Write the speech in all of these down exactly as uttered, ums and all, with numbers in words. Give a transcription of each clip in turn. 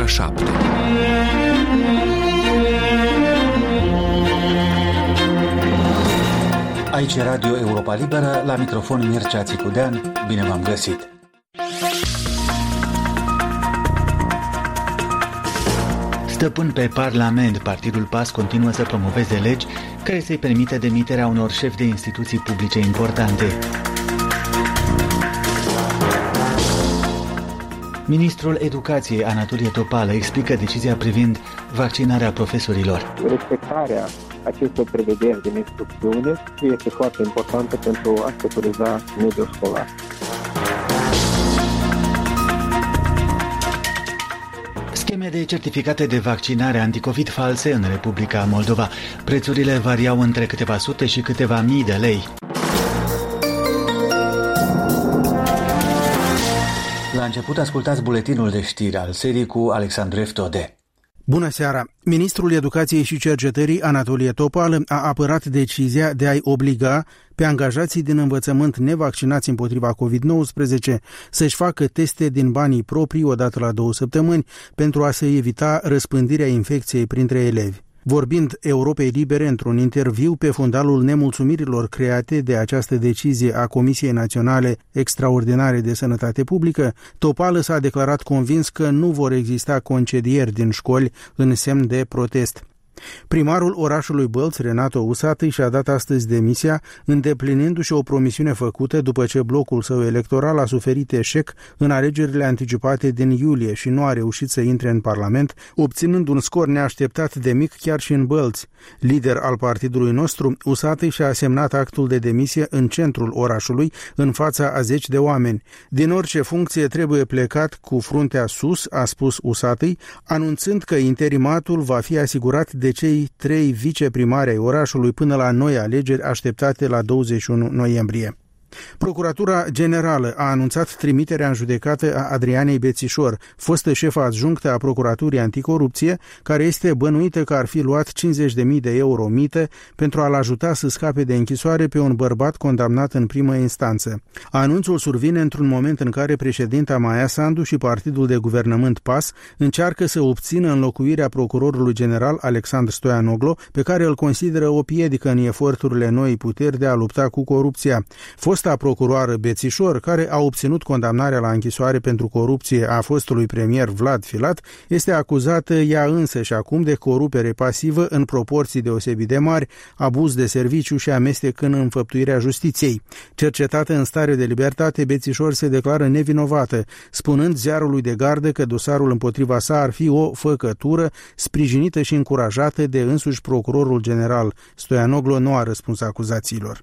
ora șapte. Aici Radio Europa Liberă, la microfon Mircea Țicudean, bine v-am găsit! Stăpân pe Parlament, Partidul PAS continuă să promoveze legi care să-i permită demiterea unor șefi de instituții publice importante. Ministrul Educației, Anatolie Topală, explică decizia privind vaccinarea profesorilor. Respectarea acestor prevederi din instrucțiune este foarte importantă pentru a securiza mediul școlar. Scheme de certificate de vaccinare anticovid false în Republica Moldova. Prețurile variau între câteva sute și câteva mii de lei. La început ascultați buletinul de știri al serii cu Alexandru Eftode. Bună seara! Ministrul Educației și Cercetării, Anatolie Topală, a apărat decizia de a-i obliga pe angajații din învățământ nevaccinați împotriva covid nouăsprezece să-și facă teste din banii proprii odată la două săptămâni pentru a se evita răspândirea infecției printre elevi. Vorbind Europei Libere într-un interviu pe fundalul nemulțumirilor create de această decizie a Comisiei Naționale Extraordinare de Sănătate Publică, Topală s-a declarat convins că nu vor exista concedieri din școli în semn de protest. Primarul orașului Bălți, Renato Usatăi, și-a dat astăzi demisia, îndeplinindu-și o promisiune făcută după ce blocul său electoral a suferit eșec în alegerile anticipate din iulie și nu a reușit să intre în Parlament, obținând un scor neașteptat de mic chiar și în Bălți. Lider al partidului nostru, Usatăi și-a semnat actul de demisie în centrul orașului, în fața a zeci de oameni. Din orice funcție trebuie plecat cu fruntea sus, a spus Usatăi, anunțând că interimatul va fi asigurat de cei trei viceprimari ai orașului până la noi alegeri așteptate la douăzeci și unu noiembrie. Procuratura Generală a anunțat trimiterea în judecată a Adrianei Bețișor, fostă șefă adjunctă a Procuraturii Anticorupție, care este bănuită că ar fi luat cincizeci de mii de euro mită pentru a-l ajuta să scape de închisoare pe un bărbat condamnat în primă instanță. Anunțul survine într-un moment în care președinta Maia Sandu și partidul de guvernământ PAS încearcă să obțină înlocuirea procurorului general Alexandru Stoianoglo, pe care îl consideră o piedică în eforturile noii puteri de a lupta cu corupția. Fost Fosta procuroară Bețișor, care a obținut condamnarea la închisoare pentru corupție a fostului premier Vlad Filat, este acuzată ea însă și acum de corupere pasivă în proporții deosebit de mari, abuz de serviciu și amestec în înfăptuirea justiției. Cercetată în stare de libertate, Bețișor se declară nevinovată, spunând ziarului de gardă că dosarul împotriva sa ar fi o făcătură sprijinită și încurajată de însuși procurorul general. Stoianoglo nu a răspuns acuzațiilor.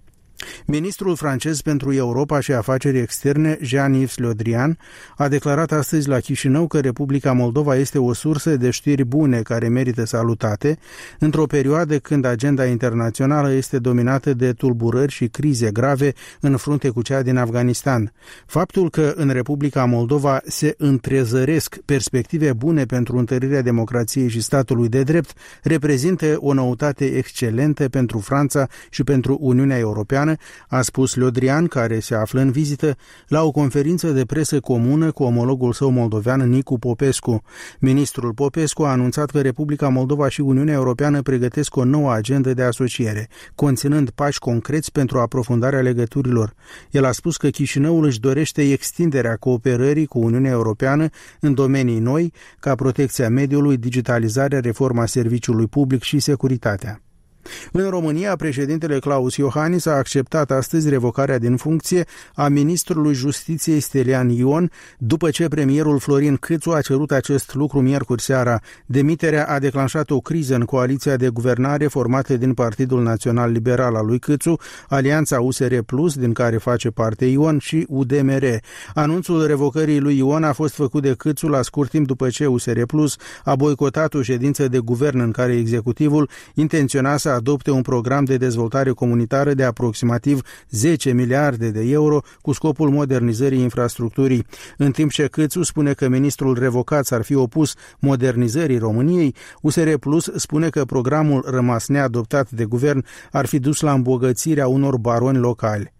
Ministrul francez pentru Europa și Afaceri Externe, Jean-Yves Le Drian, a declarat astăzi la Chișinău că Republica Moldova este o sursă de știri bune care merită salutate, într-o perioadă când agenda internațională este dominată de tulburări și crize grave în frunte cu cea din Afganistan. Faptul că în Republica Moldova se întrezăresc perspective bune pentru întărirea democrației și statului de drept reprezintă o noutate excelentă pentru Franța și pentru Uniunea Europeană, a spus Le Drian, care se află în vizită, la o conferință de presă comună cu omologul său moldovean Nicu Popescu. Ministrul Popescu a anunțat că Republica Moldova și Uniunea Europeană pregătesc o nouă agendă de asociere, conținând pași concreți pentru aprofundarea legăturilor. El a spus că Chișinăul își dorește extinderea cooperării cu Uniunea Europeană în domenii noi, ca protecția mediului, digitalizarea, reforma serviciului public și securitatea. În România, președintele Claus Iohannis a acceptat astăzi revocarea din funcție a ministrului Justiției Stelian Ion, după ce premierul Florin Câțu a cerut acest lucru miercuri seara. Demiterea a declanșat o criză în coaliția de guvernare formată din Partidul Național Liberal al lui Câțu, Alianța U S R Plus, din care face parte Ion, și U D M R. Anunțul revocării lui Ion a fost făcut de Câțu la scurt timp după ce U S R Plus a boicotat o ședință de guvern în care executivul intenționa să adopte un program de dezvoltare comunitară de aproximativ zece miliarde de euro cu scopul modernizării infrastructurii. În timp ce Câțu spune că ministrul revocat s-ar fi opus modernizării României, U S R Plus spune că programul rămas neadoptat de guvern ar fi dus la îmbogățirea unor baroni locali.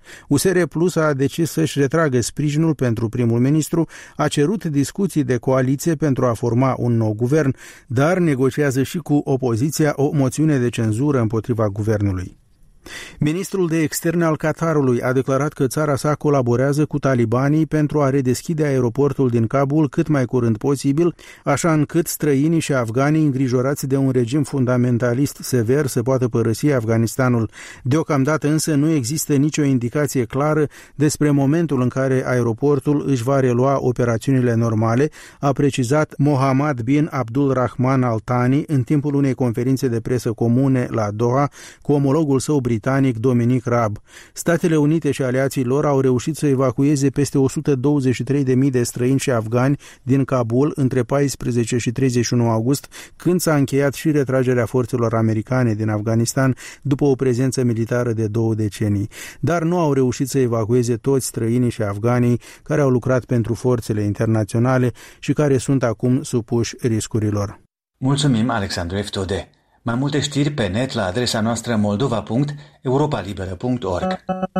U S R Plus a decis să-și retragă sprijinul pentru primul ministru, a cerut discuții de coaliție pentru a forma un nou guvern, dar negociază și cu opoziția o moțiune de cenzură împotriva guvernului. Ministrul de externe al Qatarului a declarat că țara sa colaborează cu talibanii pentru a redeschide aeroportul din Kabul cât mai curând posibil, așa încât străinii și afganii îngrijorați de un regim fundamentalist sever să poată părăsi Afganistanul. Deocamdată însă nu există nicio indicație clară despre momentul în care aeroportul își va relua operațiunile normale, a precizat Mohammed bin Abdul Rahman Al Thani în timpul unei conferințe de presă comune la Doha cu omologul său britanic Dominic Raab. Statele Unite și aliații lor au reușit să evacueze peste o sută douăzeci și trei de mii de străini și afgani din Kabul între paisprezece și treizeci și unu august, când s-a încheiat și retragerea forțelor americane din Afganistan după o prezență militară de două decenii. Dar nu au reușit să evacueze toți străinii și afganii care au lucrat pentru forțele internaționale și care sunt acum supuși riscurilor. Mulțumim, Alexandru Eftode. Mai multe știri pe net la adresa noastră moldova punct europa liberă punct org.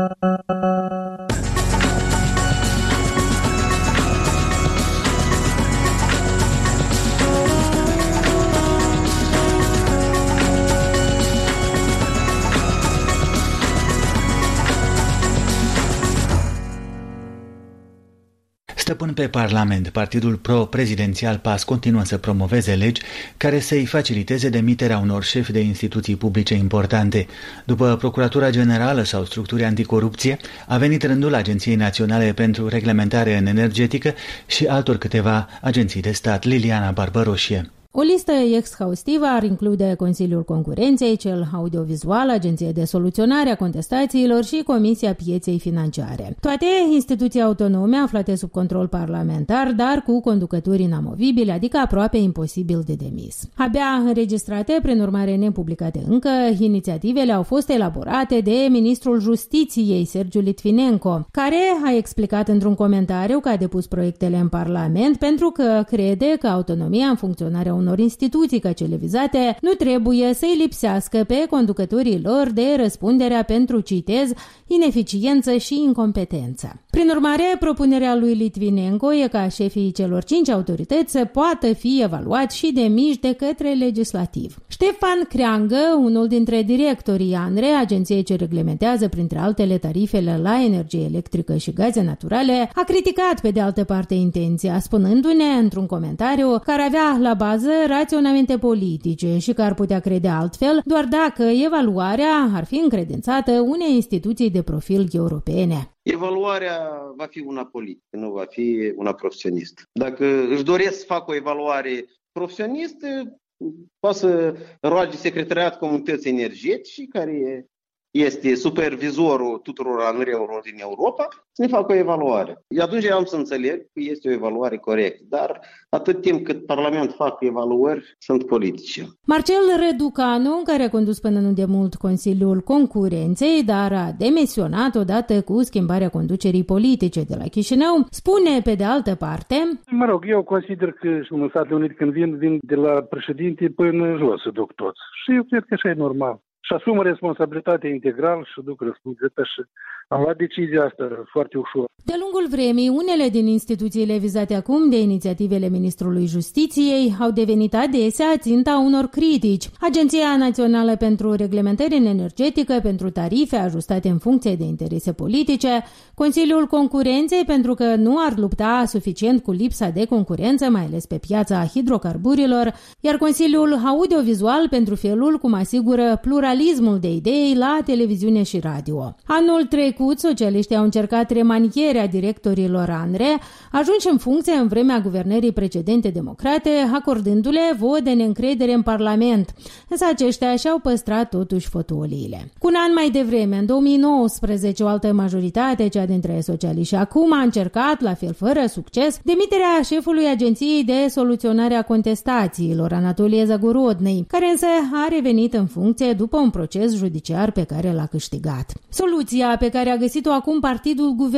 Stăpân pe Parlament, partidul pro-prezidențial P A S continuă să promoveze legi care să-i faciliteze demiterea unor șefi de instituții publice importante. După Procuratura Generală sau structuri anticorupție, a venit rândul Agenției Naționale pentru Reglementare în Energetică și altor câteva agenții de stat. Liliana Barbăroșie. O listă exhaustivă ar include Consiliul Concurenței, cel audiovizual, Agenția de Soluționare a Contestațiilor și Comisia Pieței Financiare. Toate instituții autonome aflate sub control parlamentar, dar cu conducători inamovibili, adică aproape imposibil de demis. Abia înregistrate, prin urmare nepublicate încă, inițiativele au fost elaborate de ministrul Justiției, Sergiu Litvinenko, care a explicat într-un comentariu că a depus proiectele în Parlament pentru că crede că autonomia în funcționarea unor instituții ca cele vizate nu trebuie să-i lipsească pe conducătorii lor de răspunderea pentru, citez, ineficiență și incompetență. Prin urmare, propunerea lui Litvinenko e ca șefii celor cinci autorități să poată fi evaluați și demiși de către legislativ. Ștefan Creangă, unul dintre directorii ANRE, agenției ce reglementează printre altele tarifele la energie electrică și gaze naturale, a criticat pe de altă parte intenția, spunându-ne într-un comentariu că ar avea la bază raționamente politice și că ar putea crede altfel doar dacă evaluarea ar fi încredințată unei instituții de profil europene. Evaluarea va fi una politică, nu va fi una profesionistă. Dacă își doresc să facă o evaluare profesionistă, poate să roage Secretariatul Comunității Energetice, care este supervizorul tuturor ANRE-urilor din Europa, să ne facă o evaluare. Atunci am să înțeleg că este o evaluare corectă, dar atât timp cât Parlamentul fac evaluări, sunt politice. Marcel Răducanu, care a condus până nu de mult Consiliul Concurenței, dar a demisionat odată cu schimbarea conducerii politice de la Chișinău, spune pe de altă parte: Mă rog, eu consider că și în Statele Unite când vin, vin de la președinte până jos să duc toți. Și eu cred că așa e normal. Și asumă responsabilitatea integral și duc răspunderea și am luat decizia asta foarte ușor. De lungul vremii, unele din instituțiile vizate acum de inițiativele Ministrului Justiției au devenit adesea ținta unor critici. Agenția Națională pentru Reglementare în Energetică pentru tarife ajustate în funcție de interese politice, Consiliul Concurenței pentru că nu ar lupta suficient cu lipsa de concurență, mai ales pe piața hidrocarburilor, iar Consiliul Audiovizual pentru felul cum asigură pluralismul de idei la televiziune și radio. Anul trecut, socialiștii au încercat remanierea directorilor ANRE, ajunși în funcție în vremea guvernării precedente democrate, acordându-le vot de neîncredere în Parlament. Însă aceștia și-au păstrat totuși fotoliile. Cu un an mai devreme, în două mii nouăsprezece, o altă majoritate, cea dintre socialiști acum, a încercat, la fel fără succes, demiterea șefului Agenției de Soluționare a Contestațiilor, Anatolie Zagorodnăi, care însă a revenit în funcție după un proces judiciar pe care l-a câștigat. Soluția pe care a găsit-o acum partidul guvernării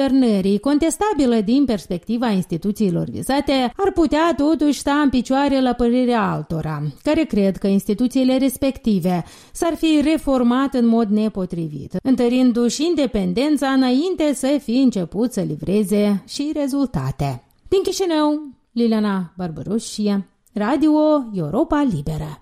răspunderii, contestabilă din perspectiva instituțiilor vizate, ar putea totuși sta în picioare la părerea altora, care cred că instituțiile respective s-ar fi reformat în mod nepotrivit, întărindu-și independența înainte să fi început să livreze și rezultate. Din Chișinău, Liliana Barbaroșie, Radio Europa Liberă.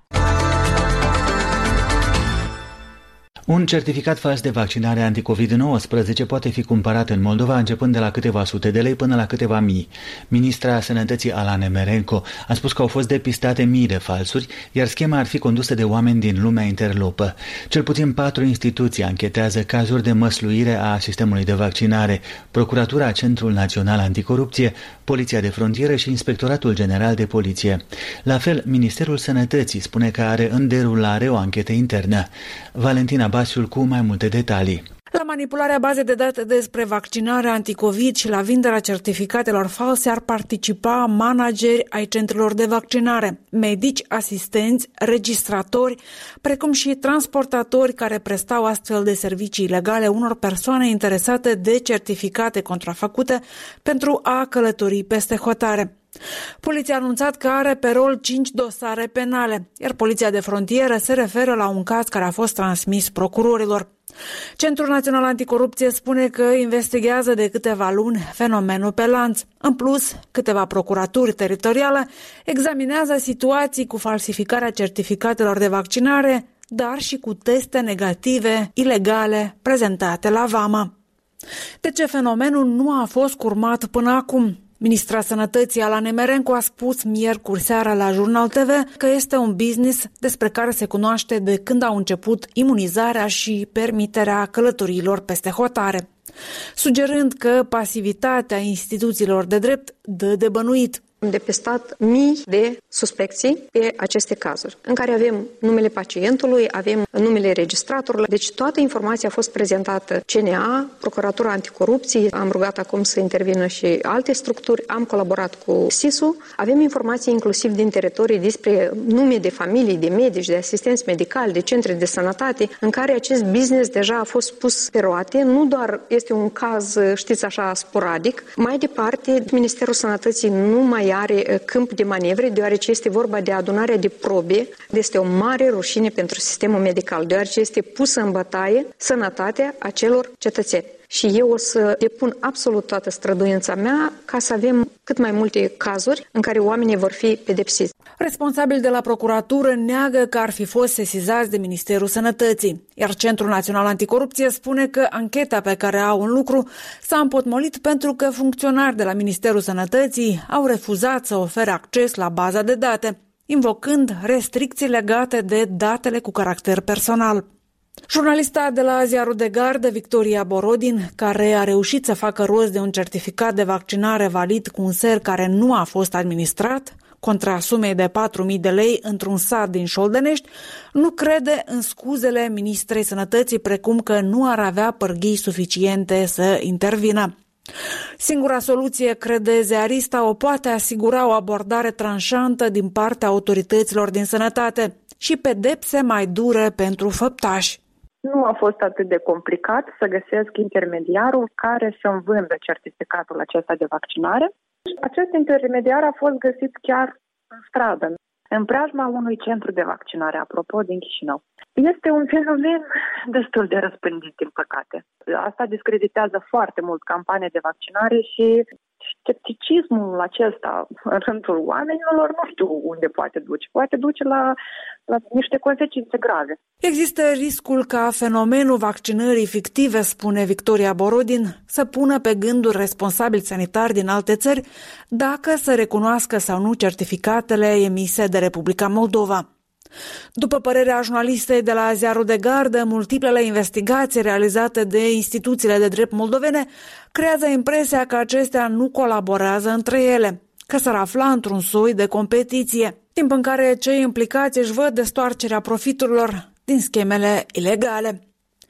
Un certificat fals de vaccinare anticovid nouăsprezece poate fi cumpărat în Moldova începând de la câteva sute de lei până la câteva mii. Ministra Sănătății Ala Nemerenko a spus că au fost depistate mii de falsuri, iar schema ar fi condusă de oameni din lumea interlopă. Cel puțin patru instituții anchetează cazuri de măsluire a sistemului de vaccinare: Procuratura, Centrul Național Anticorupție, Poliția de Frontieră și Inspectoratul General de Poliție. La fel, Ministerul Sănătății spune că are în derulare o anchetă internă. Valentina Basiul cu mai multe detalii. La manipularea bazei de date despre vaccinarea anticovid și la vinderea certificatelor false ar participa manageri ai centrelor de vaccinare, medici, asistenți, registratori, precum și transportatori care prestau astfel de servicii ilegale unor persoane interesate de certificate contrafăcute pentru a călători peste hotare. Poliția a anunțat că are pe rol cinci dosare penale, iar Poliția de Frontieră se referă la un caz care a fost transmis procurorilor. Centrul Național Anticorupție spune că investigează de câteva luni fenomenul pe lanț. În plus, câteva procuraturi teritoriale examinează situații cu falsificarea certificatelor de vaccinare, dar și cu teste negative ilegale prezentate la vamă. De ce fenomenul nu a fost curmat până acum? Ministra Sănătății Ala Nemerenko a spus miercuri seara la Jurnal T V că este un business despre care se cunoaște de când au început imunizarea și permiterea călătoriilor peste hotare, sugerând că pasivitatea instituțiilor de drept dă de bănuit. Am depistat mii de suspecții pe aceste cazuri, în care avem numele pacientului, avem numele registratorului. Deci toată informația a fost prezentată C N A, Procuratura Anticorupție, am rugat acum să intervină și alte structuri, am colaborat cu S I S-ul, avem informații inclusiv din teritorii despre nume de familii, de medici, de asistenți medicali, de centre de sănătate, în care acest business deja a fost pus pe roate, nu doar este un caz, știți așa, sporadic. Mai departe, Ministerul Sănătății nu mai are câmp de manevre, deoarece este vorba de adunarea de probe. Este o mare rușine pentru sistemul medical, deoarece este pusă în bătaie sănătatea acelor cetățeni. Și eu o să depun absolut toată străduința mea ca să avem cât mai multe cazuri în care oamenii vor fi pedepsiți. Responsabili de la procuratură neagă că ar fi fost sesizați de Ministerul Sănătății, iar Centrul Național Anticorupție spune că ancheta pe care au în lucru s-a împotmolit pentru că funcționari de la Ministerul Sănătății au refuzat să ofere acces la baza de date, invocând restricții legate de datele cu caracter personal. Jurnalista de la Ziarul de Gardă, Victoria Borodin, care a reușit să facă rost de un certificat de vaccinare valid cu un ser care nu a fost administrat, contra sumei de patru mii de lei într-un sat din Șoldănești, nu crede în scuzele Ministrei Sănătății, precum că nu ar avea pârghii suficiente să intervină. Singura soluție, crede ziarista, o poate asigura o abordare tranșantă din partea autorităților din sănătate și pedepse mai dure pentru făptași. Nu a fost atât de complicat să găsesc intermediarul care să-mi vândă certificatul acesta de vaccinare. Acest intermediar a fost găsit chiar în stradă, în preajma unui centru de vaccinare, apropo, din Chișinău. Este un fenomen destul de răspândit, din păcate. Asta discreditează foarte mult campania de vaccinare și scepticismul acesta în rândul oamenilor nu știu unde poate duce. Poate duce la, la niște consecințe grave. Există riscul ca fenomenul vaccinării fictive, spune Victoria Borodin, să pună pe gânduri responsabili sanitari din alte țări dacă să recunoască sau nu certificatele emise de Republica Moldova. După părerea jurnalistei de la Ziarul de Gardă, multiplele investigații realizate de instituțiile de drept moldovene creează impresia că acestea nu colaborează între ele, că s-ar afla într-un soi de competiție, timp în care cei implicați își văd destoarcerea profiturilor din schemele ilegale.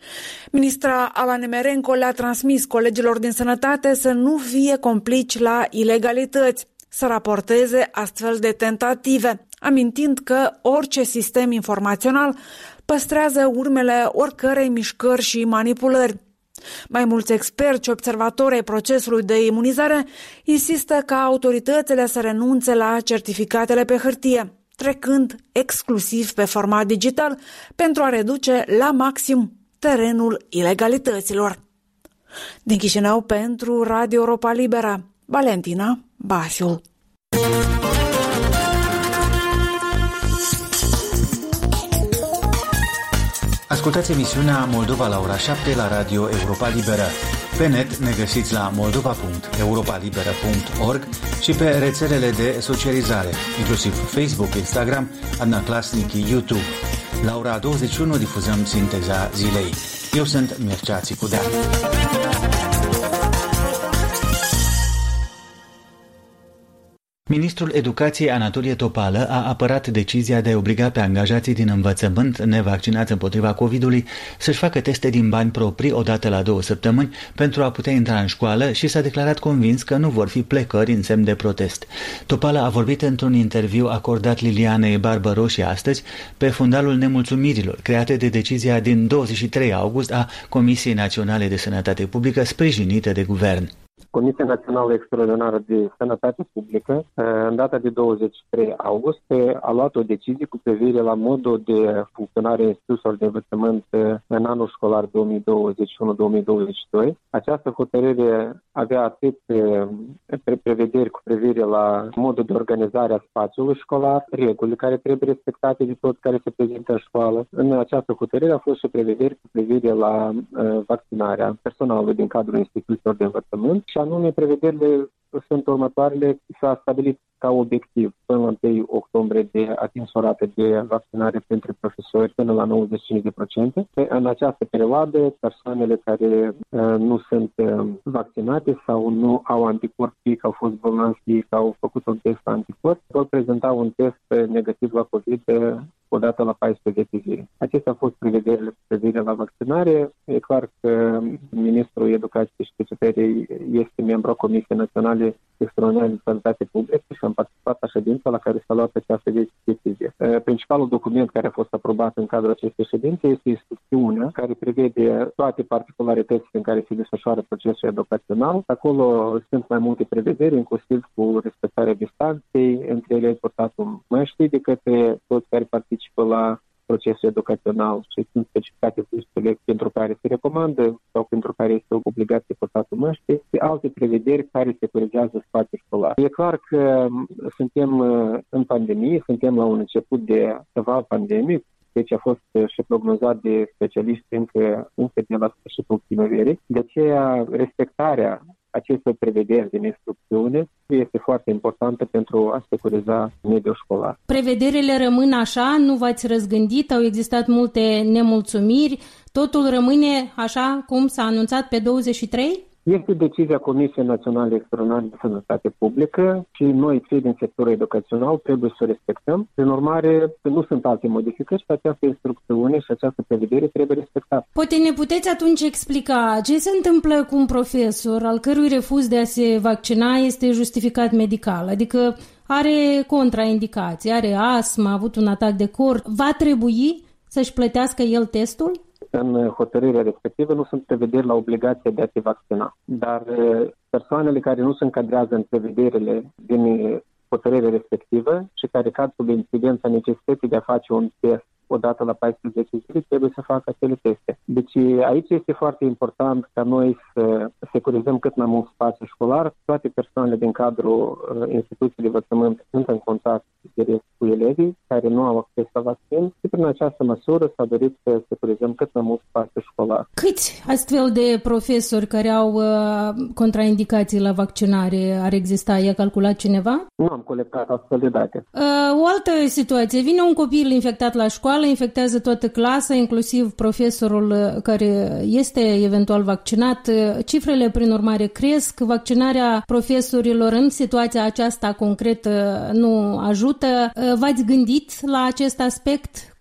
Ministra Ala Nemerenko le-a transmis colegilor din sănătate să nu fie complici la ilegalități, să raporteze astfel de tentative, amintind că orice sistem informațional păstrează urmele oricărei mișcări și manipulări. Mai mulți experți și observatori ai procesului de imunizare insistă ca autoritățile să renunțe la certificatele pe hârtie, trecând exclusiv pe format digital pentru a reduce la maxim terenul ilegalităților. Din Chișinău pentru Radio Europa Liberă, Valentina Basiul. Ascultați emisiunea Moldova la ora șapte la Radio Europa Liberă. Pe net ne găsiți la moldova punct europa liberă punct org și pe rețelele de socializare, inclusiv Facebook, Instagram, Adnaclasnici, YouTube. La ora douăzeci și unu difuzăm sinteza zilei. Eu sunt Mircea Țicudea. Ministrul Educației Anatolie Topală a apărat decizia de a obliga pe angajații din învățământ nevaccinați împotriva covidului să-și facă teste din bani proprii odată la două săptămâni pentru a putea intra în școală și s-a declarat convins că nu vor fi plecări în semn de protest. Topală a vorbit într-un interviu acordat Lilianei Barbăroși astăzi pe fundalul nemulțumirilor create de decizia din douăzeci și trei august a Comisiei Naționale de Sănătate Publică sprijinită de guvern. Comisia Națională Extraordinară de Sănătate Publică, în data de douăzeci și trei august, a luat o decizie cu privire la modul de funcționare a instituțiilor de învățământ în anul școlar două mii douăzeci și unu două mii douăzeci și doi. Această hotărâre avea atât prevederi cu privire la modul de organizare a spațiului școlar, regulile care trebuie respectate de toți care se prezintă în școală. În această hotărâre a fost și prevederi cu privire la vaccinarea personalului din cadrul instituțiilor de învățământ. Și anume, prevederile sunt următoarele. S-a stabilit ca obiectiv până la întâi octombrie de atins o rată de vaccinare pentru profesori până la nouăzeci și cinci la sută. În această perioadă, persoanele care uh, nu sunt uh, vaccinate sau nu au anticorpi, fie că au fost bolnavi, fie că au făcut un test anticorpi, vor prezenta un test negativ la COVID uh, odată la paisprezece zile. Acestea au fost prevederile cu privire la vaccinare. E clar că Ministrul Educației și Cercetării este membru a Comisiei Naționale Extraordinare de Sănătate Publică și am participat la ședința la care s-a luat această decizie. Principalul document care a fost aprobat în cadrul acestei ședințe este instrucțiunea care prevede toate particularitățile în care se desfășoară procesul educațional. Acolo sunt mai multe prevederi, inclusiv cu respectarea distanței, între ele portatul măștii de către toți care participă la procesul educațional și sunt specificate vârstele pentru care se recomandă sau pentru care este o obligație portatul măștii și alte prevederi care securizează spațiul școlar. E clar că suntem în pandemie, suntem la un început de ceva pandemic, deci a fost și prognozat de specialiști încă, încă de la sfârșitul primăverii. De aceea, respectarea aceste prevederi din instrucțiune este foarte importantă pentru a securiza mediul școlar. Prevederile rămân așa, nu v-ați răzgândit, au existat multe nemulțumiri, totul rămâne așa cum s-a anunțat pe douăzeci și trei? Este decizia Comisiei Naționale Extraordinare de Sănătate Publică și noi, cei din sectorul educațional, trebuie să o respectăm. Prin urmare, nu sunt alte modificări și această instrucțiune și această prevedere trebuie respectată. Poate ne puteți atunci explica ce se întâmplă cu un profesor al cărui refuz de a se vaccina este justificat medical, adică are contraindicații, are astmă, a avut un atac de cor. Va trebui să-și plătească el testul? În hotărârea respectivă nu sunt prevederi la obligația de a se vaccina, dar persoanele care nu se încadrează în prevederile din hotărârea respectivă și care cad sub incidența necesității de a face un test odată la paisprezece zile, trebuie să facă acele teste. Deci aici este foarte important ca noi să securizăm cât mai mult spațiu școlar. Toate persoanele din cadrul instituției de învățământ sunt în contact direct cu elevii care nu au acces la vaccin și prin această măsură s-a dorit să securizăm cât mai mult spațiu școlar. Câți astfel de profesori care au uh, contraindicații la vaccinare ar exista? I-a calculat cineva? Nu am colectat astfel de date. Uh, o altă situație. Vine un copil infectat la școală, infectează toată clasa, inclusiv profesorul care este eventual vaccinat. Cifrele, prin urmare, cresc. Vaccinarea profesorilor în situația aceasta concretă nu ajută. V-ați gândit la acest aspect?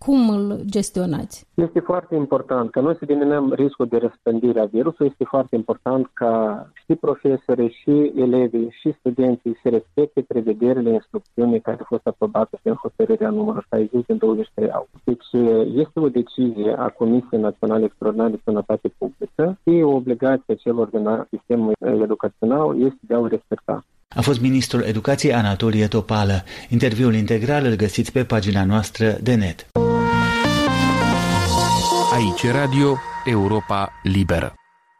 Cum îl gestionați? Este foarte important ca noi să diminuăm riscul de răspândire a virusului. Este foarte important ca și profesorii, și elevii, și studenții să respecte prevederile instrucțiunii care au fost aprobate prin hotărârea numărul șaizeci din douăzeci și trei august. Deci este o decizie a Comisiei Naționale Extraordinare de Sănătate Publică și o obligație a celor din sistemul educațional este de a o respecta. A fost ministrul Educației Anatolie Topală. Interviul integral îl găsiți pe pagina noastră de net. Aici Radio Europa Liberă.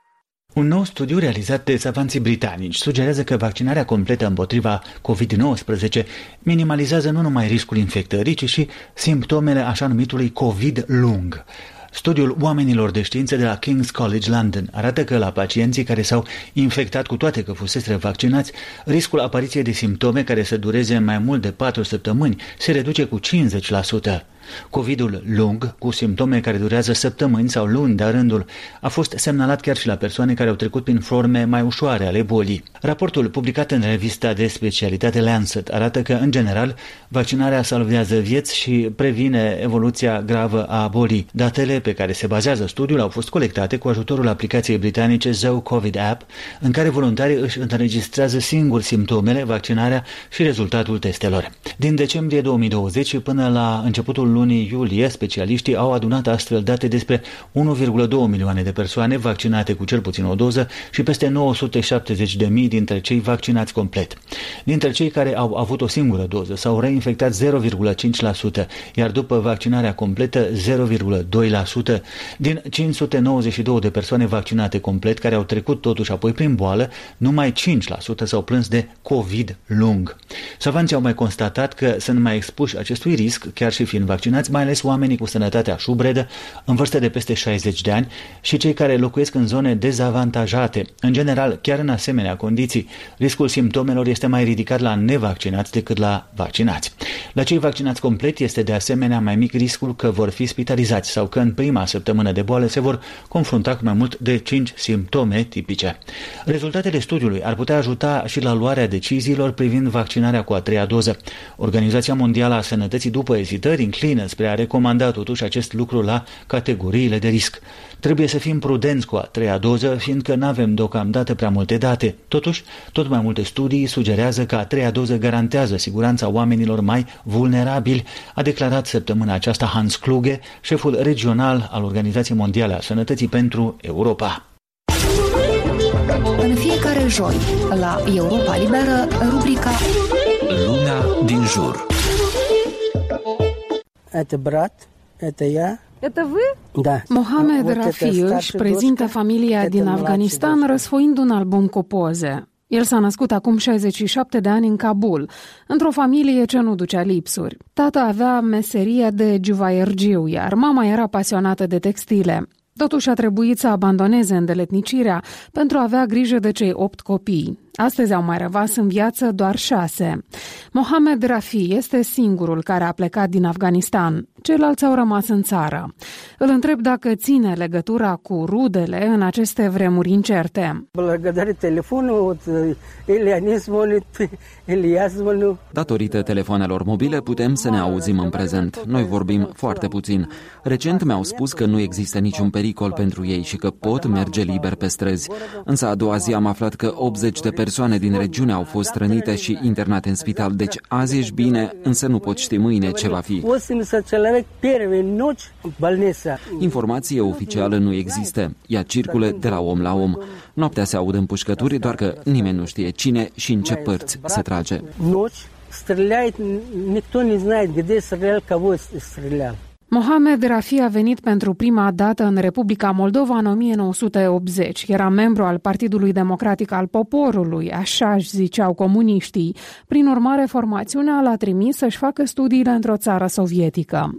Un nou studiu realizat de savanții britanici sugerează că vaccinarea completă împotriva covid nouăsprezece minimalizează nu numai riscul infectării, ci și simptomele așa numitului COVID lung. Studiul oamenilor de știință de la King's College London arată că la pacienții care s-au infectat cu toate că fuseseră vaccinați, riscul apariției de simptome care să dureze mai mult de patru săptămâni se reduce cu cincizeci la sută. Covidul lung, cu simptome care durează săptămâni sau luni de-a rândul, a fost semnalat chiar și la persoane care au trecut prin forme mai ușoare ale bolii. Raportul publicat în revista de specialitate Lancet arată că, în general, vaccinarea salvează vieți și previne evoluția gravă a bolii. Datele pe care se bazează studiul au fost colectate cu ajutorul aplicației britanice Zoo COVID App, în care voluntarii își înregistrează singuri simptomele, vaccinarea și rezultatul testelor. Din decembrie două mii douăzeci până la începutul lunii iulie, specialiștii au adunat astfel date despre unu virgulă doi milioane de persoane vaccinate cu cel puțin o doză și peste nouă sute șaptezeci de mii dintre cei vaccinați complet. Dintre cei care au avut o singură doză s-au reinfectat zero virgulă cinci la sută, iar după vaccinarea completă zero virgulă doi la sută. Din cinci sute nouăzeci și două de persoane vaccinate complet care au trecut totuși apoi prin boală, numai cinci la sută s-au plâns de COVID lung. Savanții au mai constatat că sunt mai expuși acestui risc, chiar și fiind vaccinați, mai ales oamenii cu sănătatea șubredă, în vârstă de peste șaizeci de ani și cei care locuiesc în zone dezavantajate. În general, chiar în asemenea condiții, riscul simptomelor este mai ridicat la nevaccinați decât la vaccinați. La cei vaccinați complet este de asemenea mai mic riscul că vor fi spitalizați sau că în prima săptămână de boală se vor confrunta cu mai mult de cinci simptome tipice. Rezultatele studiului ar putea ajuta și la luarea deciziilor privind vaccinarea cu a treia doză. Organizația Mondială a Sănătății, după ezitări, înclină spre a recomanda totuși acest lucru la categoriile de risc. Trebuie să fim prudenți cu a treia doză, fiindcă nu avem deocamdată prea multe date. Totuși, tot mai multe studii sugerează că a treia doză garantează siguranța oamenilor mai vulnerabili, a declarat săptămâna aceasta Hans Kluge, șeful regional al Organizației Mondiale a Sănătății pentru Europa. În fiecare joi, la Europa Liberă, rubrica Luna din jur. Это брат, это я. Это вы? Da. Mohamed Rafi își prezintă familia din Afganistan răsfoind un album cu poze. El s-a născut acum șaizeci și șapte de ani în Kabul, într-o familie ce nu ducea lipsuri. Tata avea meseria de juvaiergiu, iar mama era pasionată de textile. Totuși a trebuit să abandoneze îndeletnicirea pentru a avea grijă de cei opt copii. Astăzi au mai rămas în viață doar șase. Mohamed Rafi este singurul care a plecat din Afganistan. Ceilalți au rămas în țară. Îl întreb dacă ține legătura cu rudele în aceste vremuri incerte. Datorită telefonelor mobile putem să ne auzim în prezent. Noi vorbim foarte puțin. Recent mi-au spus că nu există niciun pericol pentru ei și că pot merge liber pe străzi. Însă a doua zi am aflat că optzeci de persoane din regiune au fost rănite și internate în spital. Deci azi ești bine, însă nu poți ști mâine ce va fi. Informație oficială nu există. Ea circulă de la om la om. Noaptea se aud împușcături, doar că nimeni nu știe cine și în ce părți se trage. Mohamed Rafi a venit pentru prima dată în Republica Moldova în o mie nouă sute optzeci. Era membru al Partidului Democratic al Poporului, așa își ziceau comuniștii. Prin urmare, formațiunea l-a trimis să-și facă studiile într-o țară sovietică.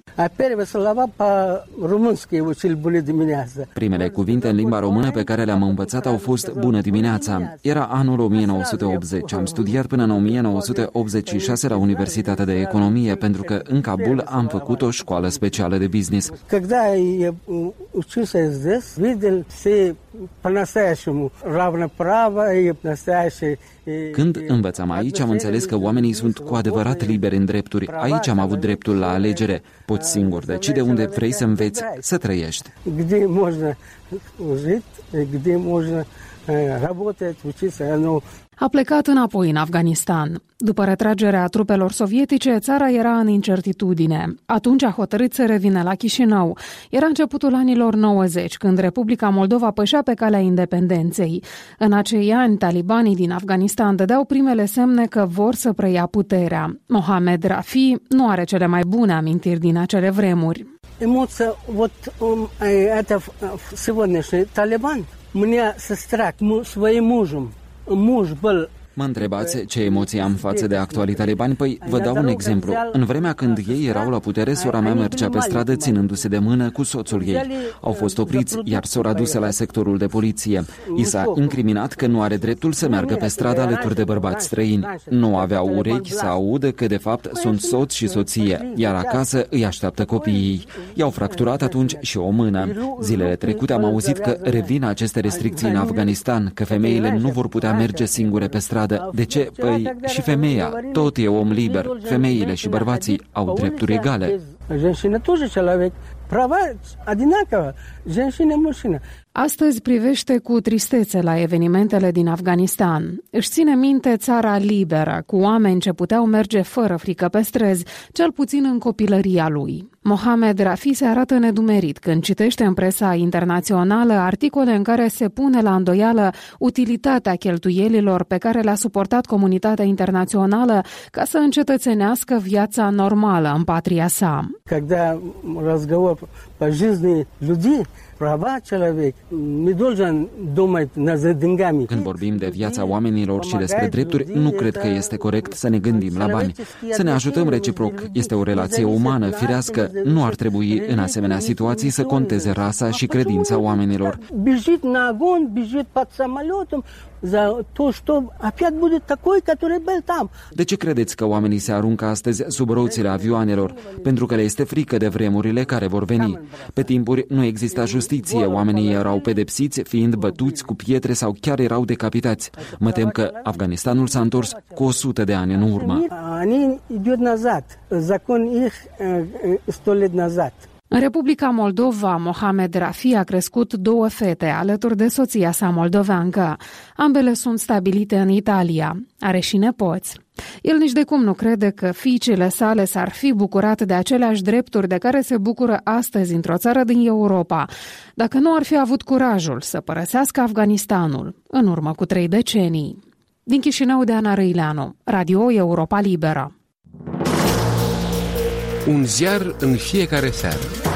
Primele cuvinte în limba română pe care le-am învățat au fost bună dimineața. Era anul o mie nouă sute optzeci. Am studiat până în o mie nouă sute optzeci și șase la Universitatea de Economie, pentru că în Kabul am făcut o școală specială. oficială de business. Когда я учился здесь, видел все по-настоящему равноправо и настоящее. Când învățam aici, am înțeles că oamenii sunt cu adevărat liberi în drepturi. Aici am avut dreptul la alegere. Poți singur decide unde vrei să înveți, să trăiești. Где можно жить, где можно работать, учиться, но A plecat înapoi în Afganistan. După retragerea trupelor sovietice, țara era în incertitudine. Atunci a hotărât să revină la Chișinău. Era începutul anilor nouăzeci, când Republica Moldova pășea pe calea independenței. În acei ani, talibanii din Afganistan dădeau primele semne că vor să preia puterea. Mohamed Rafi nu are cele mai bune amintiri din acele vremuri. Emoția, вот, это сегодняшний Талибан, мне сестра, своим мужем, муж был. Mă întrebați ce emoții am față de actualii talibani? Păi vă dau un exemplu. În vremea când ei erau la putere, sora mea mergea pe stradă ținându-se de mână cu soțul ei. Au fost opriți, iar sora dusă la sectorul de poliție. I s-a incriminat că nu are dreptul să meargă pe stradă alături de bărbați străini. Nu aveau urechi să audă că de fapt sunt soț și soție, iar acasă îi așteaptă copiii. I-au fracturat atunci și o mână. Zilele trecute am auzit că revin aceste restricții în Afganistan, că femeile nu vor putea merge singure pe stradă. De ce? Păi și femeia, tot e om liber. Femeile și bărbații au drepturi egale. Astăzi privește cu tristețe la evenimentele din Afganistan. Își ține minte țara liberă, cu oameni ce puteau merge fără frică pe străzi, cel puțin în copilăria lui. Mohamed Rafi se arată nedumerit când citește în presa internațională articole în care se pune la îndoială utilitatea cheltuielilor pe care le-a suportat comunitatea internațională ca să încetățenească viața normală în patria sa. Когда разговор по жизни людей, права человека, не должен думать над деньгами. Când vorbim de viața oamenilor și despre drepturi, nu cred că este corect să ne gândim la bani. Să ne ajutăm reciproc. Este o relație umană, firească. Nu ar trebui în asemenea situații să conteze rasa și credința oamenilor. Бежит на огонь, бежит под самолетом за то, что опять будет такой, который был там. De ce credeți că oamenii se aruncă astăzi sub roțile avioanelor? Pentru că le este frică de vremurile care vor veni. Pe timpuri nu exista justiție, oamenii erau pedepsiți fiind bătuți cu pietre sau chiar erau decapitați. Mă tem că Afganistanul s-a întors cu o sută de ani în urmă. Они идут назад. Закон их сто лет назад. În Republica Moldova, Mohamed Rafi a crescut două fete alături de soția sa moldoveancă. Ambele sunt stabilite în Italia. Are și nepoți. El nici de cum nu crede că fiicele sale s-ar fi bucurat de aceleași drepturi de care se bucură astăzi într-o țară din Europa, dacă nu ar fi avut curajul să părăsească Afganistanul în urmă cu trei decenii. Din Chișinău, de Ana Răileanu, Radio Europa Liberă. Un ziar în fiecare seară.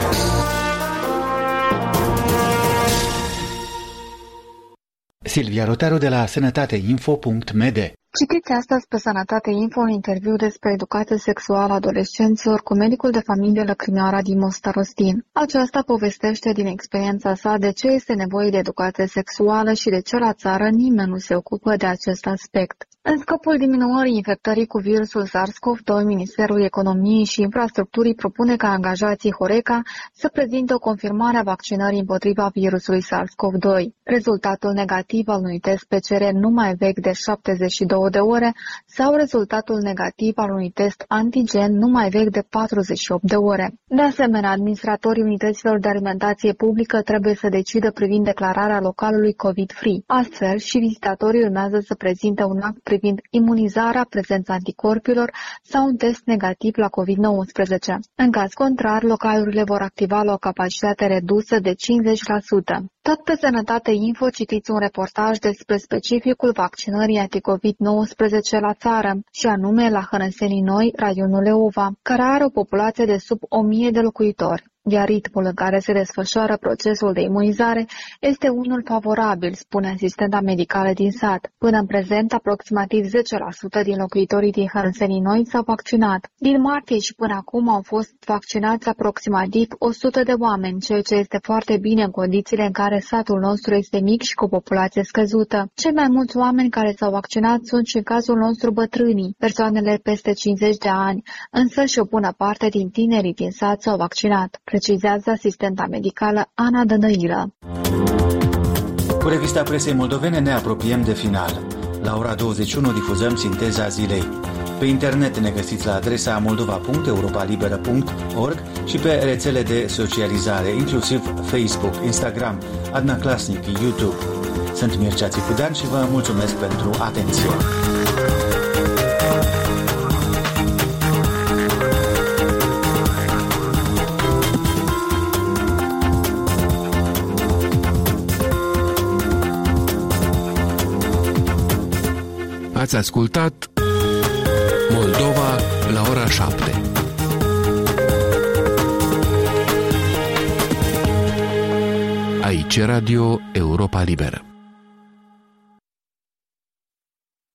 Silvia Rotaru de la sănătateinfo punct m d. Citiți astăzi pe Sănătate Info un interviu despre educație sexuală adolescenților cu medicul de familie Lăcrimioara Dimos Starostin. Aceasta povestește din experiența sa de ce este nevoie de educație sexuală și de ce la țară nimeni nu se ocupă de acest aspect. În scopul diminuării infectării cu virusul SARS-CoV doi, Ministerul Economiei și Infrastructurii propune ca angajații Horeca să prezinte o confirmare a vaccinării împotriva virusului SARS-CoV doi. Rezultatul negativ al unui test P C R nu mai vechi de șaptezeci și două de ore sau rezultatul negativ al unui test antigen nu mai vechi de patruzeci și opt de ore. De asemenea, administratorii unităților de alimentație publică trebuie să decidă privind declararea localului COVID-free. Astfel, și vizitatorii urmează să prezinte un act privind imunizarea, prezența anticorpilor sau un test negativ la COVID nouăsprezece. În caz contrar, localurile vor activa la o capacitate redusă de cincizeci la sută. Tot pe Sănătate Info citiți un reportaj despre specificul vaccinării anticovid nouăsprezece la țară, și anume la Hănăsenii Noi, raionul Leova, care are o populație de sub o mie de locuitori. iar ritmul în care se desfășoară procesul de imunizare este unul favorabil, spune asistenta medicală din sat. Până în prezent, aproximativ zece la sută din locuitorii din Hărânțenii Noi s-au vaccinat. Din martie și până acum au fost vaccinați aproximativ o sută de oameni, ceea ce este foarte bine în condițiile în care satul nostru este mic și cu o populație scăzută. Cei mai mulți oameni care s-au vaccinat sunt și în cazul nostru bătrânii, persoanele peste cincizeci de ani, însă și o bună parte din tinerii din sat s-au vaccinat, precizează asistenta medicală Ana Dănăilă. Cu revista presei moldovene ne apropiem de final. La ora douăzeci și unu difuzăm sinteza zilei. Pe internet ne găsiți la adresa moldova punct europalibera punct org și pe rețele de socializare, inclusiv Facebook, Instagram, Adna Klasnic, YouTube. Sunt Mircea Țicudean și vă mulțumesc pentru atenție. Ați ascultat Moldova la ora șapte. Aici Radio Europa Liberă.